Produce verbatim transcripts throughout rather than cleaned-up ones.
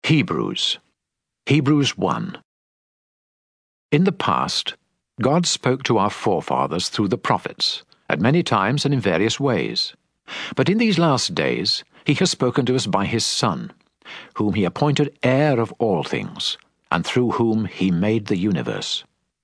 Hebrews. Hebrews one. In the past, God spoke to our forefathers through the prophets, at many times and in various ways. But in these last days, he has spoken to us by his Son, whom he appointed heir of all things, and through whom he made the universe.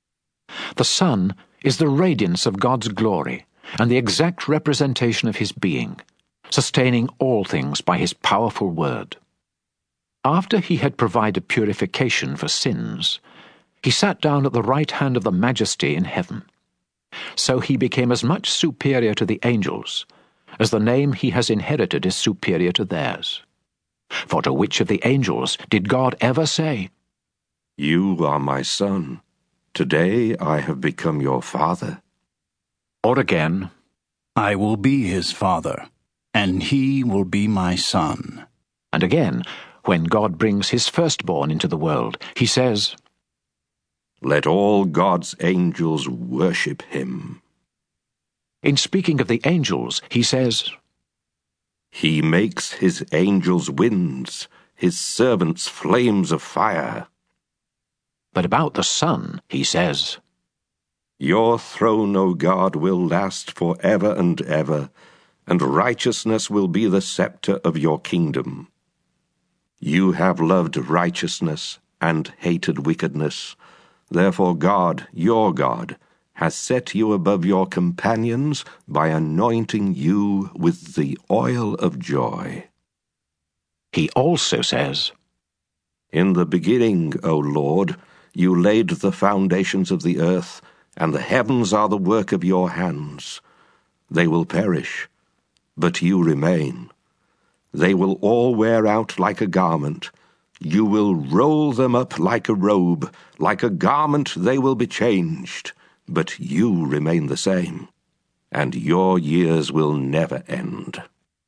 The Son is the radiance of God's glory, and the exact representation of his being, sustaining all things by his powerful word. After he had provided purification for sins, he sat down at the right hand of the Majesty in heaven. So he became as much superior to the angels as the name he has inherited is superior to theirs. For to which of the angels did God ever say, "You are my son. Today I have become your father"? Or again, "I will be his father, and he will be my son"? And again, when God brings his firstborn into the world, he says, "Let all God's angels worship him." In speaking of the angels, he says, "He makes his angels winds, his servants flames of fire." But about the Son, he says, "Your throne, O God, will last for ever and ever, and righteousness will be the scepter of your kingdom. You have loved righteousness and hated wickedness. Therefore God, your God, has set you above your companions by anointing you with the oil of joy." He also says, "In the beginning, O Lord, you laid the foundations of the earth, and the heavens are the work of your hands. They will perish, but you remain. They will all wear out like a garment. You will roll them up like a robe. Like a garment they will be changed, but you remain the same, and your years will never end."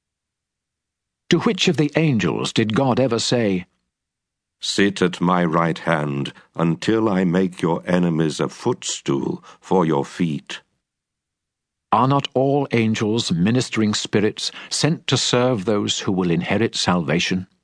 To which of the angels did God ever say, "Sit at my right hand until I make your enemies a footstool for your feet"? Are not all angels ministering spirits sent to serve those who will inherit salvation?